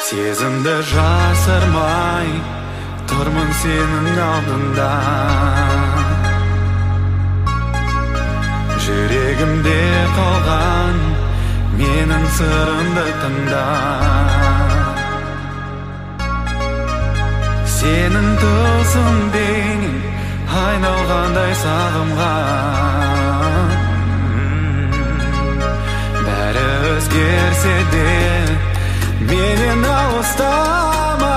Сезімді жасырмай тұрмын сенің алдында. Жүрегімде қалған менің сырымды тыңда. Сенің тылсым бейнең айналғандай сағымға. Бәрі өзгерсе де менен алыстама.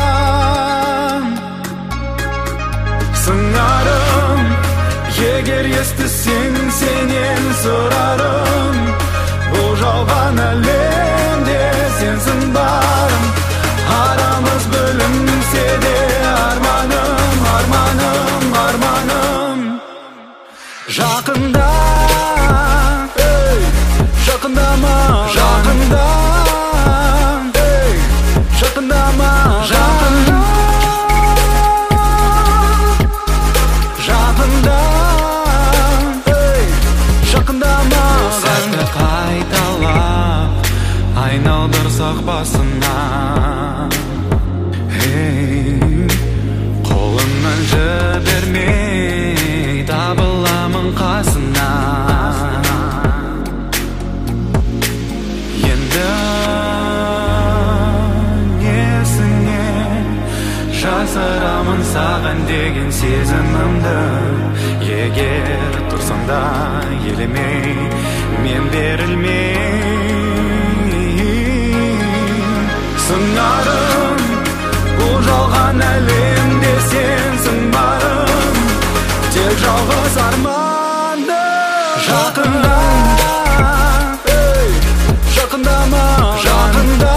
Сыңарым, егер естісең сенен сұрарым. Бұл жалған әлемде сенсің барым. Арамыз бөлінсе де арманым, арманым, арманым. Жақында, жақындама, жақында, жақындама, жақында, жақында, жақындама. Сәтті қайталап айналдырсақ басына. Қолымнан жібермей табыламын қасына. Енді несіне жасырамын саған деген сезімімді. Егер тұрсам да елемей, мен берілмей. Сыңарым, бұл жалған әлемде сенсің барым. Тек жалғыз арманды. Жақында, жақындама, жақында,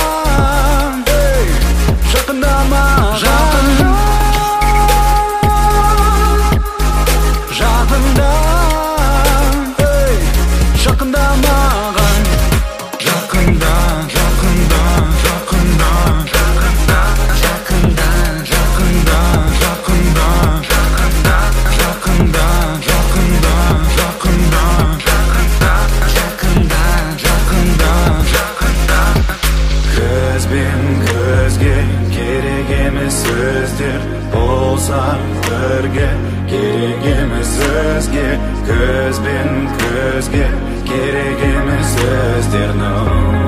жақындама, жақында, жақында, жақындамаған. Жақында, жақында, жақында, жақында, жақында, жақында, жақында, жақында, жақында, жақында, жақында, жақында, жақында, жақында. Көзбен көзге керек емес сөздер болса бірге, керек емес өзге. Көзбен көзге керек емес сөздер.